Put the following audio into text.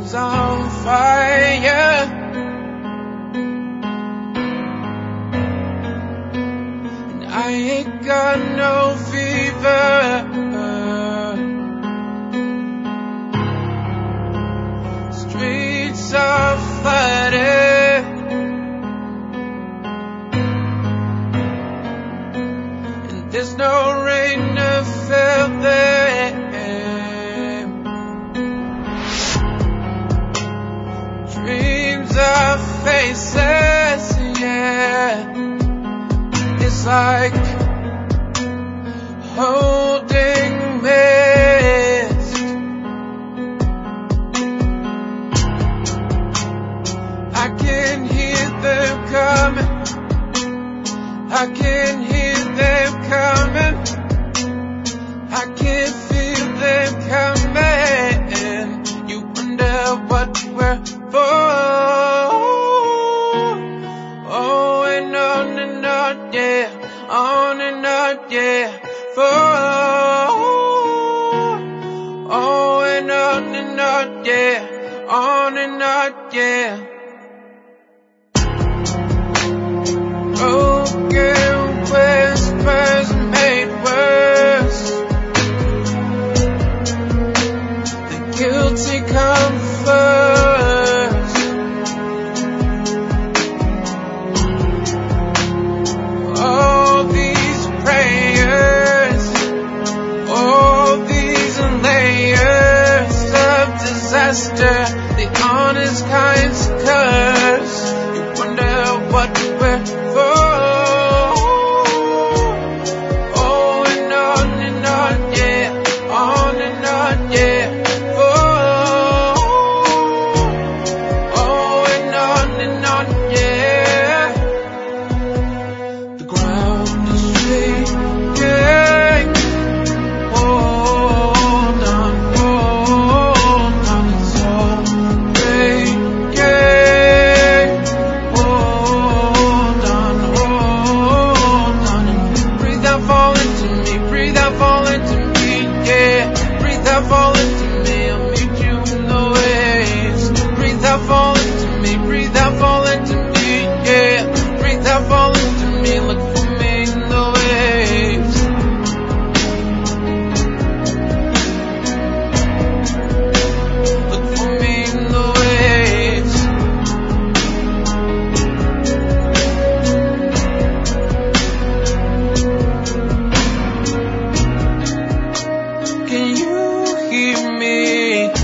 dreams on fire. And I ain't got no fever. Streets are flooded, and there's no rain to fill them. Dreams are faces, yeah. It's like holding mist. I can hear them coming. I can hear them coming. I can feel them coming. You wonder what we're for. Oh, and on, yeah. On and on, yeah. For. Oh, and on, yeah. On and on, yeah. Broken whispers made worse. The guilty come first. All these prayers, all these layers of disaster, the honest kind's curse. You wonder what we're for. Oh, and on, yeah. On and on, yeah. For. Oh, and on, yeah. The ground is shaking. Hold on, it's all breaking. Hold on, and breathe out, fall into me, breathe out, fall into me, yeah. Breathe out, fall into me, I'll meet you in the waves. Breathe out, fall into me, breathe out, fall into me, yeah. Breathe out, fall into me, look for me in the waves. Look for me in the waves. Can you hear me?